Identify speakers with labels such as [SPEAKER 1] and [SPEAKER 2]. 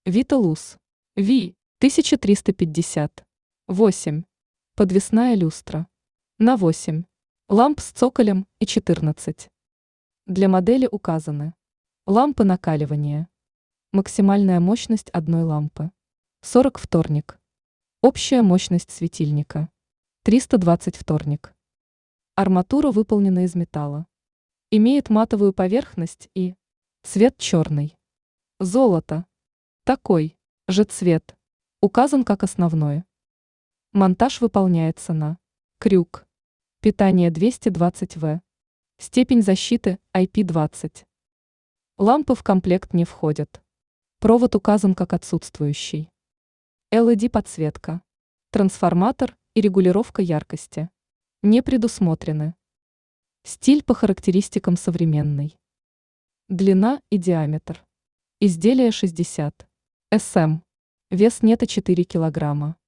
[SPEAKER 1] Виталус. Ви. 1350. 8. Подвесная люстра. На 8. Ламп с цоколем и 14. Для модели указаны. Лампы накаливания. Максимальная мощность одной лампы. 40 вторник. Общая мощность светильника. 320 вторник. Арматура выполнена из металла. Имеет матовую поверхность и цвет черный. Золото. Такой же цвет. Указан как основной. Монтаж выполняется на крюк. Питание 220 В. Степень защиты IP20. Лампы в комплект не входят. Провод указан как отсутствующий. LED-подсветка. Трансформатор и регулировка яркости. Не предусмотрены. Стиль по характеристикам современный. Длина и диаметр. Изделие 60 см. Вес нета 4 килограмма.